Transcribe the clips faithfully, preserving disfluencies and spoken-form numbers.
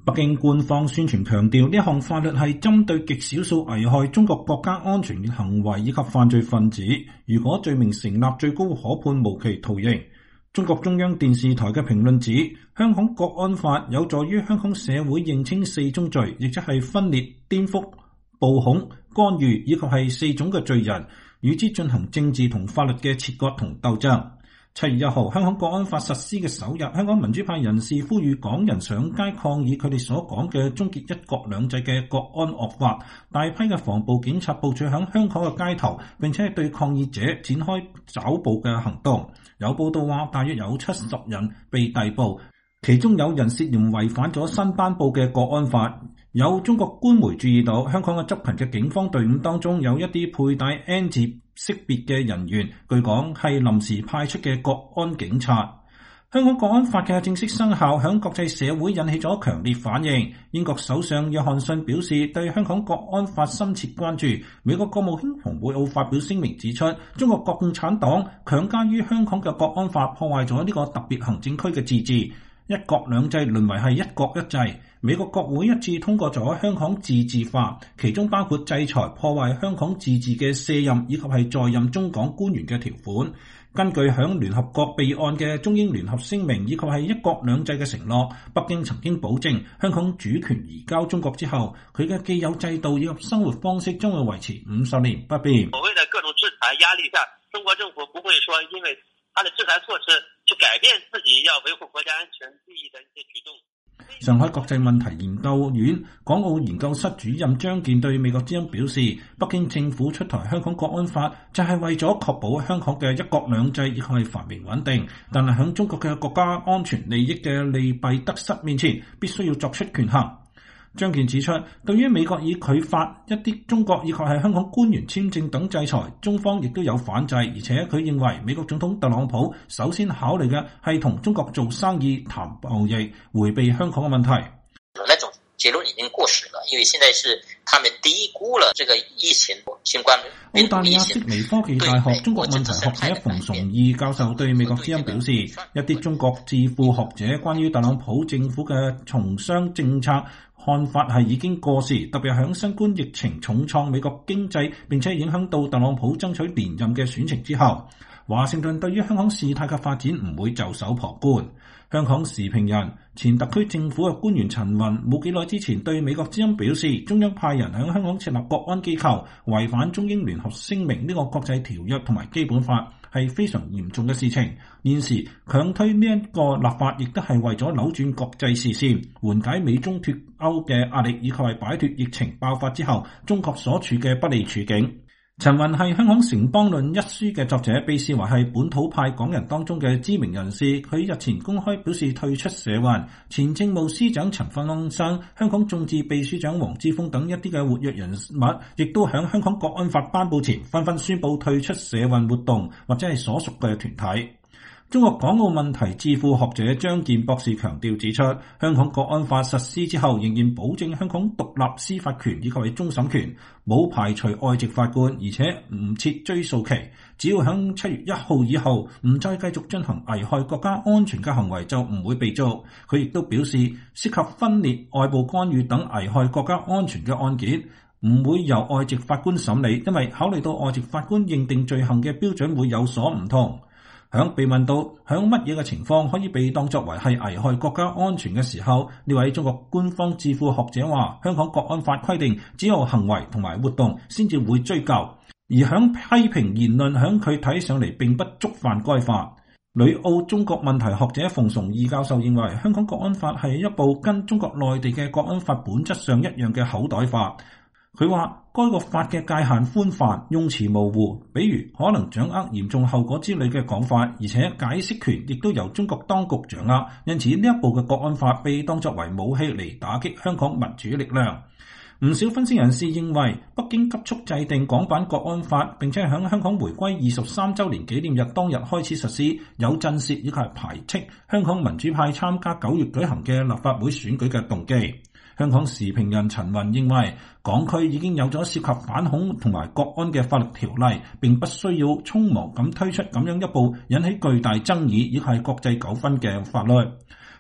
北京官方宣傳強調，呢項法律係針對極少數危害中國國家安全嘅行為以及犯罪分子，如果罪名成立，最高可判無期徒刑。中國中央電視台嘅評論指，香港國安法有助於香港社會認清四宗罪，亦即係分裂、顛覆、暴恐、干預以及係四種嘅罪人，與之進行政治同法律嘅切割同鬥爭。七月一號，香港國安法實施嘅首日，香港民主派人士呼籲港人上街抗議佢哋所講嘅終結一國兩制嘅國安惡法，大批嘅防暴警察部署響香港嘅街頭，並且係對抗議者展開抓捕嘅行動。有報道話，大約有七十人被逮捕，其中有人涉嫌違反咗新頒布嘅國安法。有中國官媒注意到，香港嘅執勤嘅警方隊伍當中有一啲佩戴 N 字識別嘅人員，據講係臨時派出嘅國安警察。香港國安法嘅正式生效，響國際社會引起咗強烈反應。英國首相約翰遜表示對香港國安法深切關注。美國國務卿蓬佩奧發表聲明指出，中國國共產黨強加於香港嘅國安法破壞咗呢個特別行政區嘅自治，一國兩制淪為係一國一制。美國國會一致通過咗香港自治法，其中包括制裁破壞香港自治嘅卸任以及係在任中港官員嘅條款。根據響聯合國備案嘅中英聯合聲明以及係一國兩制嘅承諾，北京曾經保證香港主權移交中國之後，佢嘅既有制度以及生活方式將會維持五十年不變。 所謂的各種制裁壓力下，中國政府不會說因為他的制裁措施去改變自己要維護國家安全利益的一些舉動。 上海國際問題研究院港澳研究室主任張健對美國之音表示，北京政府出台香港國安法就係為咗確保香港嘅一國兩制以及係繁榮穩定，但係喺中國嘅國家安全利益嘅利弊得失面前，必須要作出權衡。張健指出，對於美國以拒發一啲中國以及係香港官員簽證等制裁，中方亦都有反制，而且佢認為美國總統特朗普首先考慮嘅係同中國做生意談貿易，迴避香港嘅問題。 那種結論已經過時了，因為現在是他們低估了這個疫情新冠。 澳大利亞悉尼科技大學中國問題學者馮崇義教授對美國之音表示，一啲中國智庫學者關於特朗普政府嘅從商政策看法係已經過時，特別響新冠疫情重創美國經濟，並且影響到特朗普爭取連任嘅選情之後，華盛頓對於香港事態嘅發展唔會袖手旁觀。香港時評人、前特區政府嘅官員陳雲冇幾耐之前對美國之音表示，中央派人喺香港設立國安機構，違反中英聯合聲明呢個國際條約同埋基本法，係非常嚴重嘅事情。現時強推呢一個立法，亦都係為咗扭轉國際視線，緩解美中脫歐嘅壓力，以及係擺脫疫情爆發之後中國所處嘅不利處境。陳雲係香港《城邦論》一書嘅作者，被視為係本土派港人當中嘅知名人士。佢日前公開表示退出社運。前政務司長陳方生、香港眾志秘書長黃之鋒等一啲嘅活躍人物，亦都喺香港國安法頒布前紛紛宣布退出社運活動或者係所屬嘅團體。中國港澳問題智庫學者張健博士強調指出，香港國安法實施之後，仍然保證香港獨立司法權以及係終審權，冇排除外籍法官，而且唔設追訴期。只要喺七月一號以後唔再繼續進行危害國家安全嘅行為，就唔會被捉。佢亦都表示，涉及分裂、外部干預等危害國家安全嘅案件，唔會由外籍法官審理，因為考慮到外籍法官認定罪行嘅標準會有所唔同。響被問到響乜嘢嘅情況可以被當作為係危害國家安全嘅時候，呢位中國官方智庫學者話，香港國安法規定只有行為同埋活動先至會追究，而響批評言論響佢睇上嚟並不觸犯該法。旅澳中國問題學者馮崇義教授認為，香港國安法係一部跟中國內地嘅國安法本質上一樣嘅口袋法。佢話該個法嘅界限寬泛，用詞模糊，比如可能掌握嚴重後果之類嘅講法，而且解釋權亦都由中國當局掌握，因此呢一部嘅國安法被當作為武器嚟打擊香港民主力量。唔少分析人士認為，北京急速制定港版國安法，並且喺香港回歸二十三週年紀念日當日開始實施，有震懾以及排斥香港民主派參加九月舉行嘅立法會選舉嘅動機。香港時評人陳雲認為，港區已經有咗涉及反恐同埋國安嘅法律條例，並不需要匆忙咁推出咁樣一部引起巨大爭議以及國際糾紛嘅法律。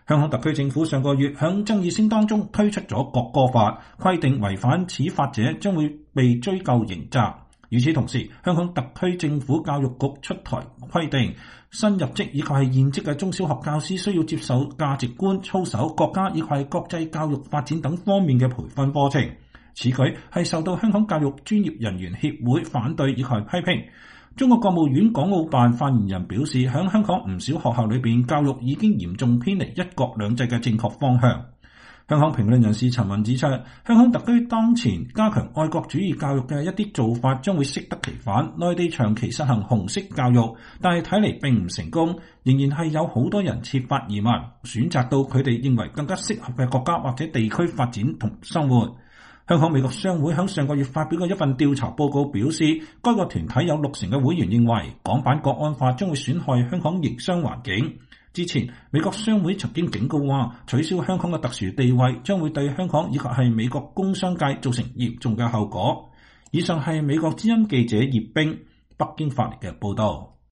香港特區政府上個月響爭議聲當中推出咗國歌法，規定違反此法者將會被追究刑責。與此同時，香港特區政府教育局出台規定，新入職以及係現職嘅中小學教師需要接受價值觀、操守、國家以及係國際教育發展等方面嘅培訓課程。此舉係受到香港教育專業人員協會反對以及批評。中國國務院港澳辦發言人表示，響香港唔少學校裏邊，教育已經嚴重偏離一國兩制嘅正確方向。香港評論人士陳雲指出，香港特區當前加強愛國主義教育嘅一啲做法將會適得其反。內地長期實行紅色教育，但係睇嚟並唔成功，仍然係有好多人設法移民，選擇到佢哋認為更加適合嘅國家或者地區發展同生活。香港美國商會喺上個月發表嘅一份調查報告表示，該個團體有六成嘅會員認為港版國安法將會損害香港營商環境。之前，美國商會曾經警告話，取消香港嘅特殊地位將會對香港以及係美國工商界造成嚴重嘅後果。以上係美國之音記者葉冰北京發嚟嘅報道。